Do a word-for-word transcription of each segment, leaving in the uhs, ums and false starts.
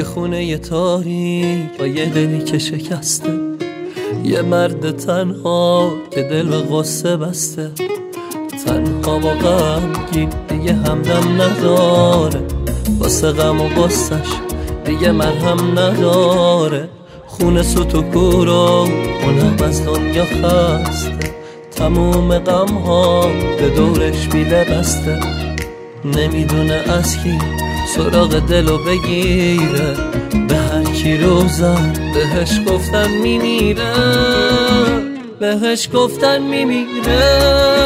خونه ی تاریک با یه دلی که شکسته، یه مرد تنها که دل به غصه بسته، تنها با غمگین دیگه همدم نداره، واسه غم و غصش دیگه مرهم نداره. خونه سوت و کورو اونم از دنیا خسته، تموم غم ها به دورش بیله بسته، نمیدونه از کی سراغ دلو بگیره، به هر کی رو زد بهش گفتن میمیره، بهش گفتن میمیره.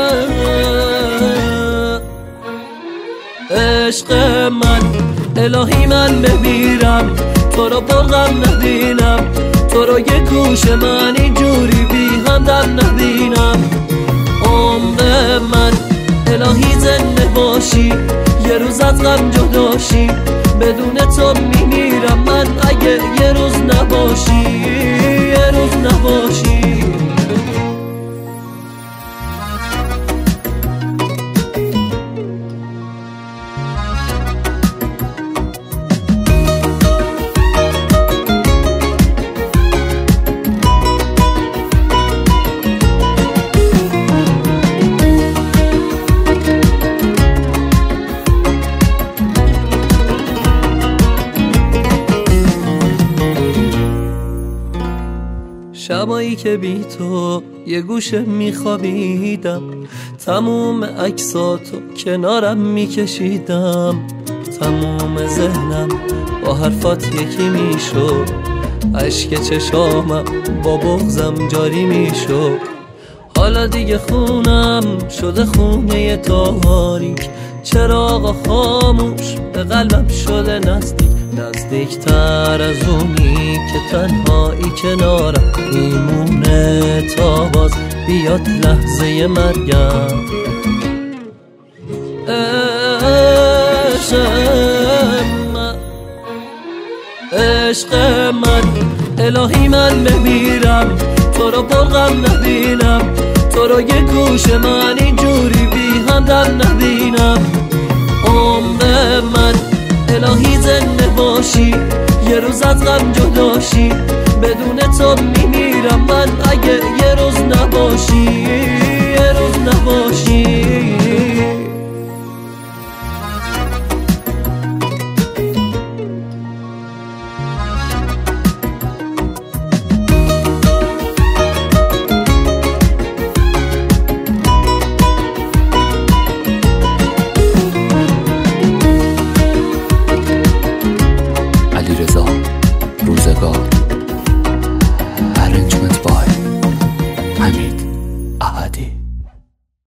عشق من الهی من بمیرم، تو رو پرغم نبینم، تو رو یه گوش من اینجوری بی همدم نبینم. عمر من الهی زنده باشی، یه روز از غم جداشی، بدون تو میمیرم من اگه یه روز نباشی، یه روز نباشی. شبایی که بی تو یه گوشه میخوابیدم، تموم عکساتو کنارم میکشیدم، تموم ذهنم با حرفات یکی میشد، اشک چشامم با بغضم جاری میشد. حالا دیگه خونم شده خونه تاریک، چراغ خاموش به قلبم شده نزدیک، نزدیکتر از اونی که تنهایی کنارم میمونه تا باز بیاد لحظه مرگم. عشق من عشق من الهی من بمیرم، تو رو پرغم نبینم، تو رو یه گوش من اینجوری بی همدم نبینم. عمر من الهی زنده باشی، یه روز از غم جداشی، بدون تو میمیرم من اگه یه روز نباشی، یه روز نباشی. روزگار Arrangement by